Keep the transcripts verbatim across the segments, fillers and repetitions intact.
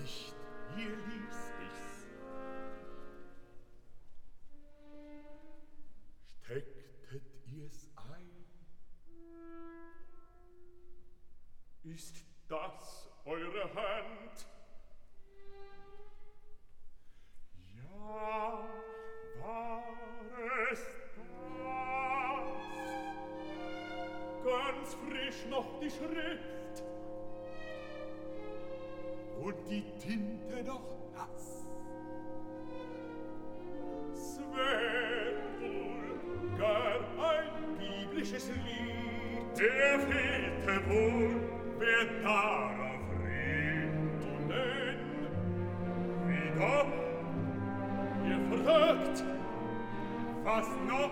nicht, hier ließ ich's. Stecktet ihr's ein? Ist das eure Hand? Ja, war es das? Ganz frisch noch die Schrift und die Tinte noch nass. Es wär wohl gar ein biblisches Lied. Der fehlte wohl, wer darauf riet. Und denn, wie doch, ihr fragt, was noch?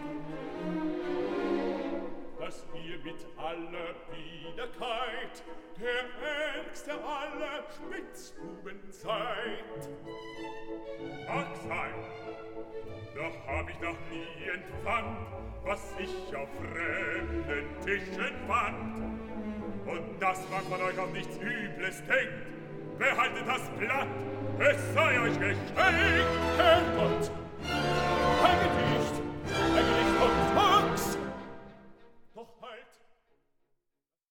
Dass ihr mit aller Biederkeit der ärgste aller Spitzbuben seid. Mag sein, doch hab ich noch nie empfand, was ich auf fremden Tischen fand. Und dass man von euch auch nichts Übles denkt, behaltet das Blatt, es sei euch geschenkt.